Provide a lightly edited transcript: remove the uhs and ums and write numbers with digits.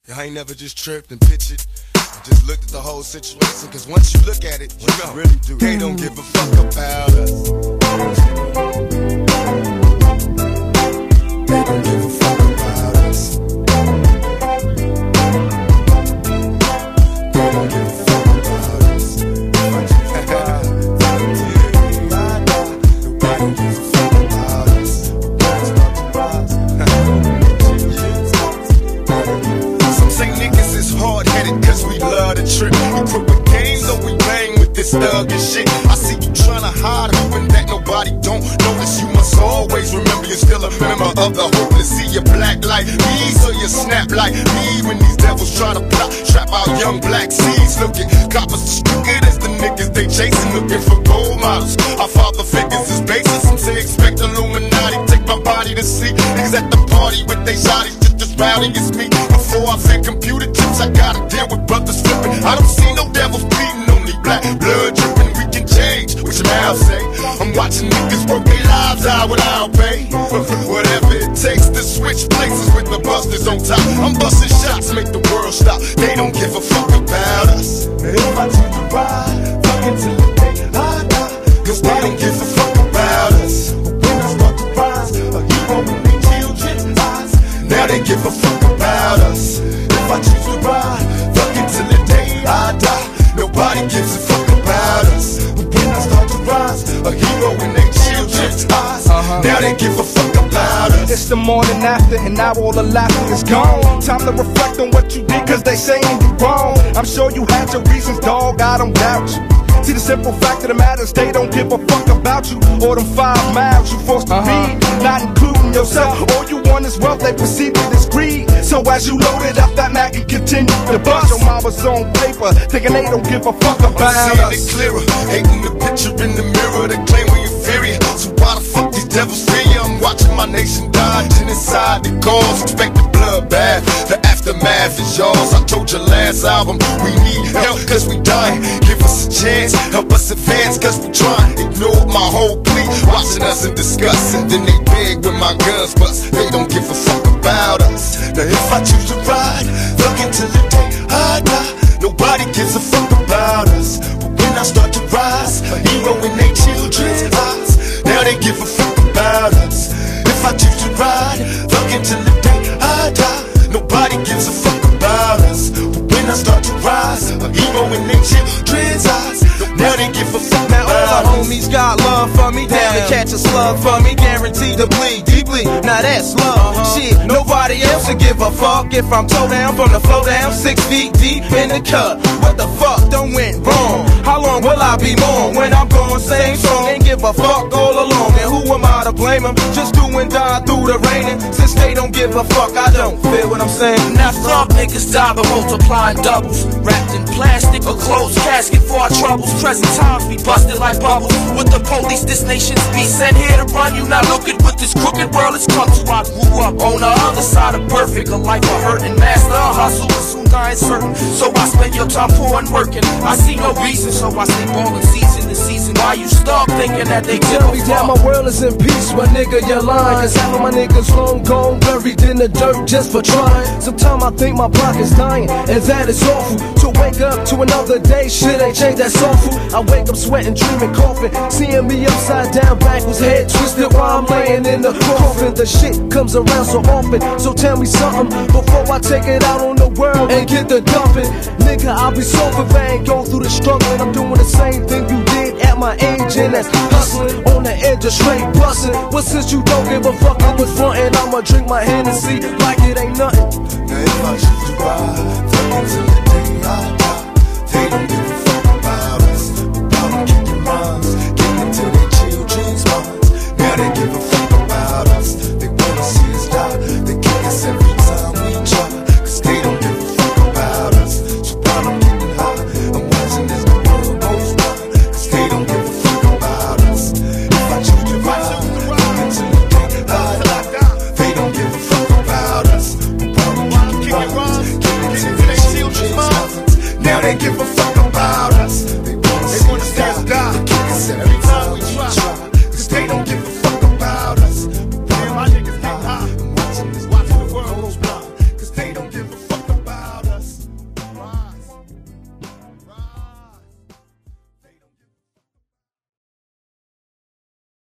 I ain't never just tripped and pictured. I just looked at the whole situation, cause once you look at it, you know, really do. They don't give a fuck about us. They don't give a fuck about us. They don't give a fuck about us. They don't give a fuck about us. Some say niggas is hard-headed cause we love to trip. We quit with games, though we bang with this thug and shit. I see you tryna hide, hoping that nobody don't notice. You must always remember you're still a member of the hopeless. See you black like me, so you snap like me. When these devils try to plot, trap out young black seeds. Looking coppers as stupid as the niggas they chasing, looking for gold models. Our father figures is basis. Some say expect Illuminati, take my body to see niggas at the party with they shotties. Just as rowdy as me. Before I said computer chips, I gotta deal with brothers flipping. I don't see no devils bleeding, only black blood dripping. We can change, what your mouth say. I'm watching niggas work their lives out without pay. Whatever it takes to switch places with the busters on top. I'm busting shots, make the world stop. They don't give a fuck about us. If I choose to ride, fuck until the day I die. Cause they don't give a fuck about us. When I start to rise, a hero in their children's eyes. Now they give a fuck about us. If I choose to ride, fuck until the day I die. Nobody gives a fuck about us. When I start to rise, a hero in their children's eyes. Now they give a fuck about us. It's the morning after, and now all the laughter is gone. Time to reflect on what you did, cause they saying you wrong. I'm sure you had your reasons, dog, I don't doubt you. See, the simple fact of the matter is they don't give a fuck about you. Or them 5 miles you forced to read, not including yourself. All you want is wealth, they perceive it as greed. So as you load it up, that Mac and continue to bust. Your mama's on paper, thinking they don't give a fuck about I'm seeing us. it clearer, hating the picture in the mirror. They claim we're inferior, so why the fuck these devils fear you? I'm watching my nation die, genocide the cause, expect the bloodbath. The aftermath is yours. I told you last album, we need help cause we dying. Give us a chance, help us advance cause we trying. Ignore my whole plea, watching us in disgust. And then they beg when my guns bust. They don't give a fuck about us. Now if I choose to ride, fuck until the day I die. Nobody gives a fuck about us. But when I start to rise, a hero in their children's eyes. Now they give a fuck about us. If I choose to ride, fuck until the day I die. Nobody gives a fuck about us. But when I start to rise, a hero in their children's eyes. Now they give a fuck now about all my us. homies got love for me, down to catch a slug for me, guaranteed to bleed deeply. Now that's love. Shit, nobody else would give a fuck if I'm toe down from the flow down, 6 feet deep in the cut. What the fuck done went wrong? How long will I be mourn when I'm gone? Same song, ain't give a fuck all along. And who am I to blame them? Just do and die through the raining. Since they don't give a fuck, I don't feel what I'm saying. Now thug niggas die by multiplying doubles, wrapped in plastic or closed casket for our troubles. Present times we busted like bubbles. With the police, this nation's be sent here to run you. Now look at what this crooked world has come to. I grew up on the other side of perfect, a life of hurt and master a hustle, but soon I ain't certain. So I spend your time poor and working. I see no reason, so I stay ballin' season to season. Why you stuck thinking that they give a Down, fuck? my world is in peace, my nigga, you're lying. Cause half of my niggas long gone, buried in the dirt just for trying. Sometimes I think my pocket's dying, and that is awful. To wake up to another day, shit ain't changed, that's awful. I wake up sweating, dreaming, coughing, seeing me upside down, backwards, head twisted while I'm laying in the coffin. The shit comes around so often, so tell me something before I take it out on the world and get the dumping. Nigga, I'll be sober if I ain't go through the struggle. And I'm doing the same thing you did at my age, and that's hustling on the edge of straight busting. Well, since you don't give a fuck, I'm with frontin', I'ma drink my Hennessy like it ain't nothing. Now if I choose to ride, fuck until the day I die. They don't give a fuck about us. About them kicking rhymes, getting into their children's minds. Now they give a fuck about us. They wanna see us die. They kick us every time we try. Cause they don't give a fuck about us. So while I'm getting high, I'm watching as the world goes by. Cause they don't give a fuck about us. If I choose to ride, fuck until the day I die. They don't give a fuck about us. But while I'm kicking rhymes, getting into their children's minds. Now they give a fuck